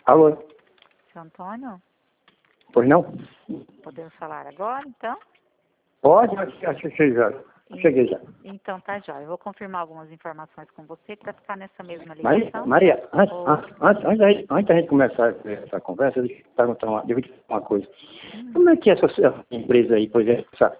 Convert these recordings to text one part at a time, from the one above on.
Alô? Seu Antônio, Pois não? podemos falar agora, então? Pode, acho que cheguei já. Então, tá, jóia. Eu vou confirmar algumas informações com você para ficar nessa mesma Maria, ligação. Maria, antes da gente começar essa conversa, deixa eu te perguntar uma coisa. Como é que essa empresa aí, por exemplo, essa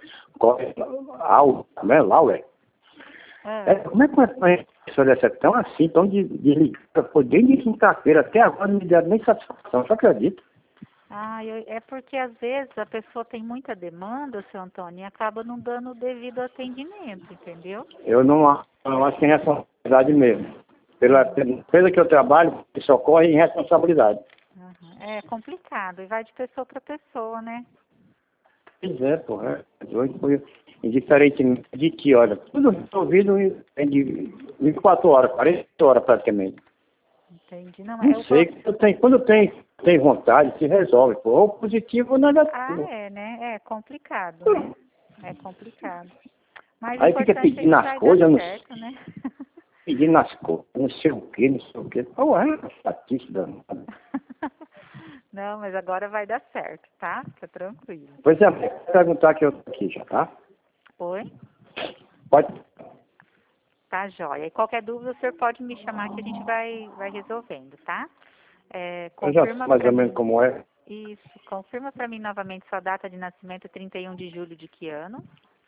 Lauer, como é que uma pessoa dessa tão assim, tão desligada, pô, desde quinta-feira até agora não me deram nem satisfação, você acredita? É porque às vezes a pessoa tem muita demanda, seu Antônio, e acaba não dando o devido atendimento, entendeu? Eu não acho que é responsabilidade mesmo. Pela empresa que eu trabalho, isso ocorre em responsabilidade. Uhum. É complicado e vai de pessoa para pessoa, né? Pois é, porra. Hoje foi indiferentemente de que, olha, tudo resolvido em 24 horas, 40 horas praticamente. Entendi. Não, Não sei, quando tem vontade, se resolve, pô, ou positivo ou negativo. né? É complicado, né? É complicado. Mas o Aí fica importante é que pedindo as vai coisas, dar certo, né? pedindo as coisas, não sei o que, não sei o que. Pô, é chatice danada. Não, mas agora vai dar certo, tá? Fica tranquilo. Pois é, vou perguntar que eu tô aqui já, tá? Oi? Pode. Tá, joia. E qualquer dúvida, o senhor pode me chamar que a gente vai resolvendo, tá? Eu já sei Confirma mais pra ou menos mim. como é. Isso. Confirma pra mim novamente sua data de nascimento, 31 de julho de que ano?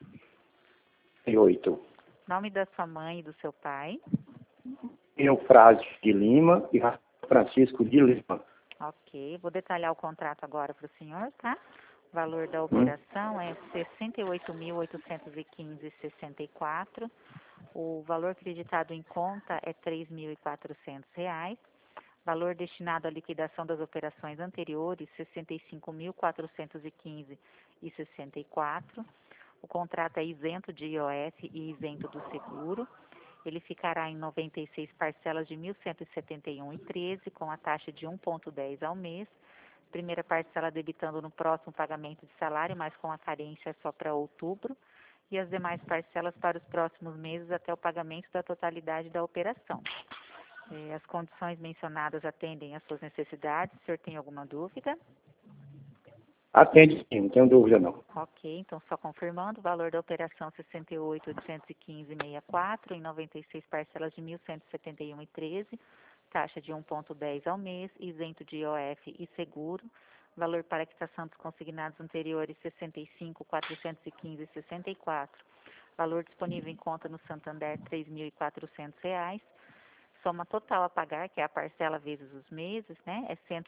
8. Nome da sua mãe e do seu pai. Eufrásio de Lima e Francisco de Lima. Ok. Vou detalhar o contrato agora para o senhor, tá? O valor da operação é 68.815,64. O valor acreditado em conta é R$ 3.400. Valor destinado à liquidação das operações anteriores, 65.415,64. O contrato é isento de IOF e isento do seguro. Ele ficará em 96 parcelas de R$ 1.171,13, com a taxa de 1,10 ao mês. Primeira parcela debitando no próximo pagamento de salário, mas com a carência só para outubro. E as demais parcelas para os próximos meses até o pagamento da totalidade da operação. As condições mencionadas atendem às suas necessidades. O senhor tem alguma dúvida? Atende sim, não tenho dúvida não. Ok, então só confirmando, o valor da operação 68.815,64 em 96 parcelas de 1.171,13, taxa de 1,10 ao mês, isento de IOF e seguro, valor para quitação dos consignados anteriores 65.415,64, valor disponível em conta no Santander R$ 3.400, soma total a pagar, que é a parcela vezes os meses, né, é R$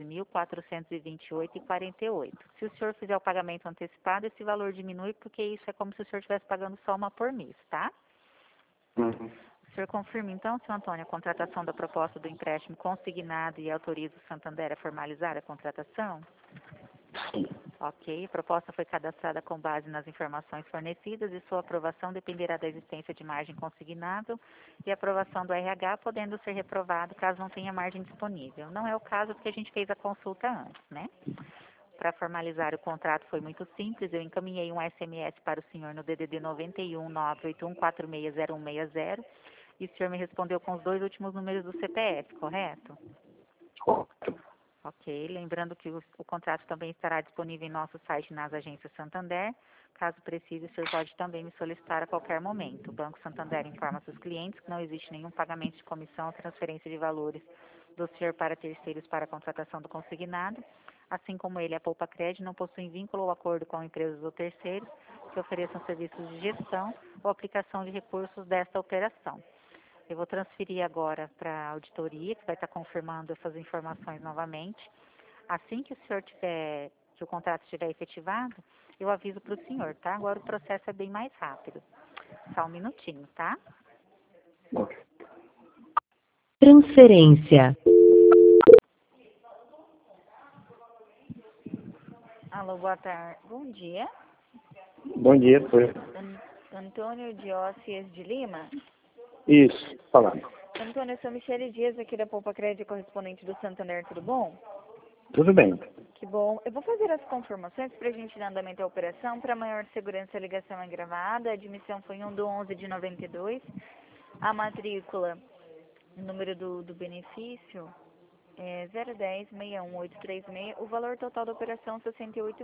112.428,48. Se o senhor fizer o pagamento antecipado, esse valor diminui, porque isso é como se o senhor estivesse pagando só uma por mês, tá? O senhor confirma, então, senhor Antônio, a contratação da proposta do empréstimo consignado e autoriza o Santander a formalizar a contratação? Sim. Ok, a proposta foi cadastrada com base nas informações fornecidas e sua aprovação dependerá da existência de margem consignável e aprovação do RH, podendo ser reprovado caso não tenha margem disponível. Não é o caso porque a gente fez a consulta antes, né? Para formalizar o contrato foi muito simples, eu encaminhei um SMS para o senhor no DDD 91 981460160 e o senhor me respondeu com os 2 últimos números do CPF, correto? Ok, lembrando que o contrato também estará disponível em nosso site nas agências Santander. Caso precise, o senhor pode também me solicitar a qualquer momento. O Banco Santander informa seus clientes que não existe nenhum pagamento de comissão ou transferência de valores do senhor para terceiros para a contratação do consignado. Assim como ele, a Poupa Crédito não possui vínculo ou acordo com empresas ou terceiros que ofereçam serviços de gestão ou aplicação de recursos desta operação. Eu vou transferir agora para a auditoria, que vai estar confirmando essas informações novamente. Assim que o senhor tiver, que o contrato estiver efetivado, eu aviso para o senhor, tá? Agora o processo é bem mais rápido. Só um minutinho, tá? Transferência. Alô, boa tarde. Bom dia. Bom dia, foi. Antônio Dióceas de Lima. Isso, falando. Antônio, eu sou Michele Dias, aqui da Poupa Crédito, correspondente do Santander, tudo bom? Tudo bem. Que bom. Eu vou fazer as confirmações para a gente dar andamento à operação. Para maior segurança, a ligação é gravada. A admissão foi 1/11 de 92. A matrícula, o número do benefício 010-61836. O valor total da operação R$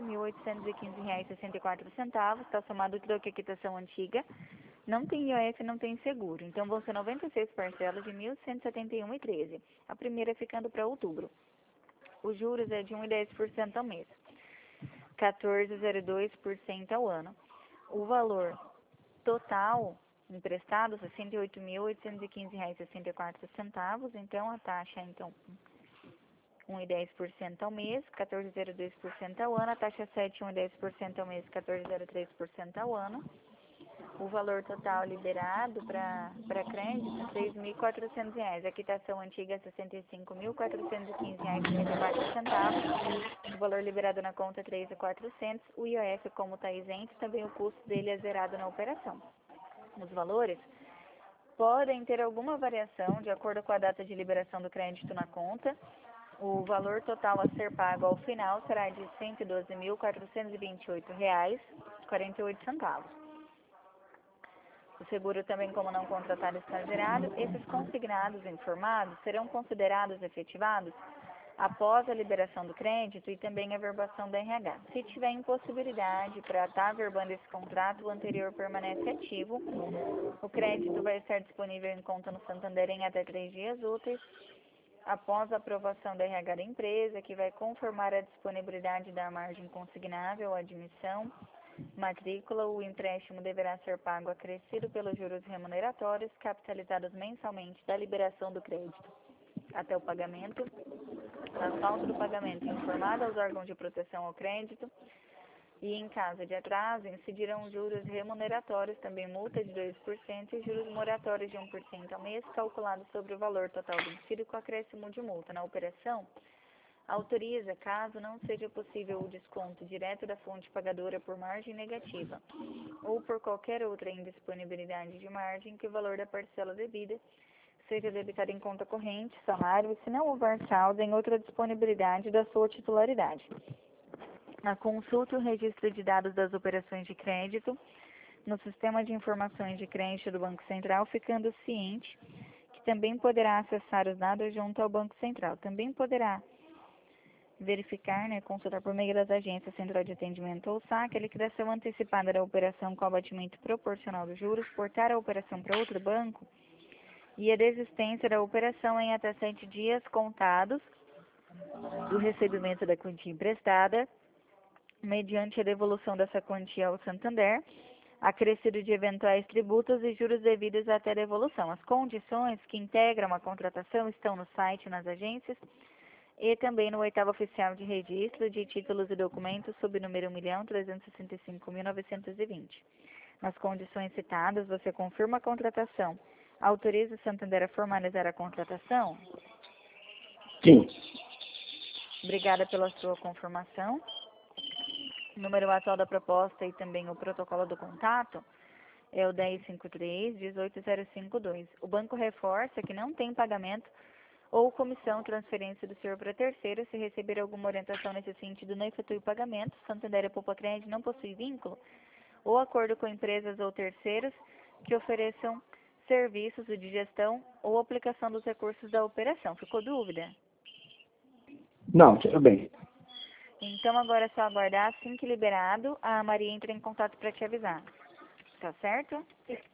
68.815,64. Está somado tudo aqui a quitação antiga. Não tem IOF, não tem seguro. Então vão ser 96 parcelas de R$ 1.171,13. A primeira ficando para outubro. Os juros é de 1,10% ao mês. 14,02% ao ano. O valor total emprestado R$ 68.815,64. Então a taxa 1,10% ao mês, 14,02% ao ano. A taxa 7, 1,10% ao mês, 14,03% ao ano. O valor total liberado para crédito R$ 3.400. A quitação antiga é R$ 65.415,54. O valor liberado na conta é R$ 3.400. O IOF, como está isento, também o custo dele é zerado na operação. Os valores podem ter alguma variação de acordo com a data de liberação do crédito na conta. O valor total a ser pago ao final será de R$ 112.428,48. O seguro também, como não contratado, está zerado. Esses consignados informados serão considerados efetivados após a liberação do crédito e também a verbação da RH. Se tiver impossibilidade para estar verbando esse contrato, o anterior permanece ativo. O crédito vai estar disponível em conta no Santander em até 3 dias úteis. Após a aprovação da RH da empresa, que vai conformar a disponibilidade da margem consignável ou admissão, matrícula, o empréstimo deverá ser pago acrescido pelos juros remuneratórios capitalizados mensalmente da liberação do crédito até o pagamento. Na falta do pagamento, informado aos órgãos de proteção ao crédito e, em caso de atraso, incidirão juros remuneratórios, também multa de 2% e juros moratórios de 1% ao mês, calculados sobre o valor total vencido com acréscimo de multa. Na operação, autoriza, caso não seja possível o desconto direto da fonte pagadora por margem negativa ou por qualquer outra indisponibilidade de margem, que o valor da parcela devida seja debitado em conta corrente, salário, e se não houver saldo, em outra disponibilidade da sua titularidade. A consulta e o registro de dados das operações de crédito no Sistema de Informações de Crédito do Banco Central, ficando ciente que também poderá acessar os dados junto ao Banco Central. Também poderá verificar, consultar por meio das agências Central de Atendimento ou SAC, a liquidação antecipada da operação com abatimento proporcional dos juros, portar a operação para outro banco e a desistência da operação em até 7 dias contados do recebimento da quantia emprestada, mediante a devolução dessa quantia ao Santander, acrescido de eventuais tributos e juros devidos até a devolução. As condições que integram a contratação estão no site, nas agências, e também no 8º Oficial de Registro de Títulos e Documentos, sob número 1.365.920. Nas condições citadas, você confirma a contratação, autoriza o Santander a formalizar a contratação? Sim. Obrigada pela sua confirmação. O número atual da proposta e também o protocolo do contato é o 1053-18052. O banco reforça que não tem pagamento ou comissão transferência do senhor para terceiro. Se receber alguma orientação nesse sentido, não efetue o pagamento. Santander e Poupa Crédito não possui vínculo ou acordo com empresas ou terceiros que ofereçam serviços de gestão ou aplicação dos recursos da operação. Ficou dúvida? Não, tudo bem. Então agora é só aguardar. Assim que liberado, a Maria entra em contato para te avisar. Tá certo?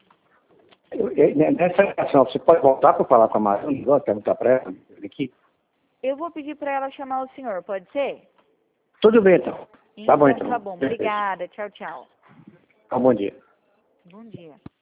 Nessa situação, você pode voltar para falar com a Maria, perguntar para ela aqui? Eu vou pedir para ela chamar o senhor, pode ser? Tudo bem, então. Tá bom, então. Tá bom, obrigada. Tchau, tchau. Bom dia. Bom dia.